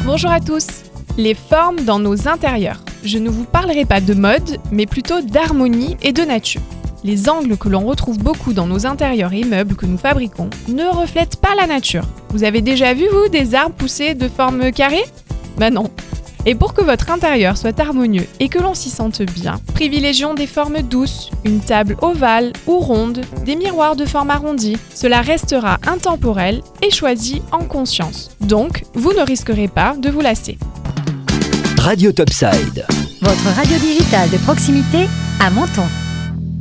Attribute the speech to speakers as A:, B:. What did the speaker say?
A: Bonjour à tous. Les formes dans nos intérieurs. Je ne vous parlerai pas de mode, mais plutôt d'harmonie et de nature. Les angles que l'on retrouve beaucoup dans nos intérieurs et meubles que nous fabriquons ne reflètent pas la nature. Vous avez déjà vu, vous, des arbres pousser de forme carrée ? Ben non. Et pour que votre intérieur soit harmonieux et que l'on s'y sente bien, privilégions des formes douces, une table ovale ou ronde, des miroirs de forme arrondie. Cela restera intemporel et choisi en conscience. Donc, vous ne risquerez pas de vous lasser.
B: Radio Topside.
C: Votre radio digitale de proximité à Menton.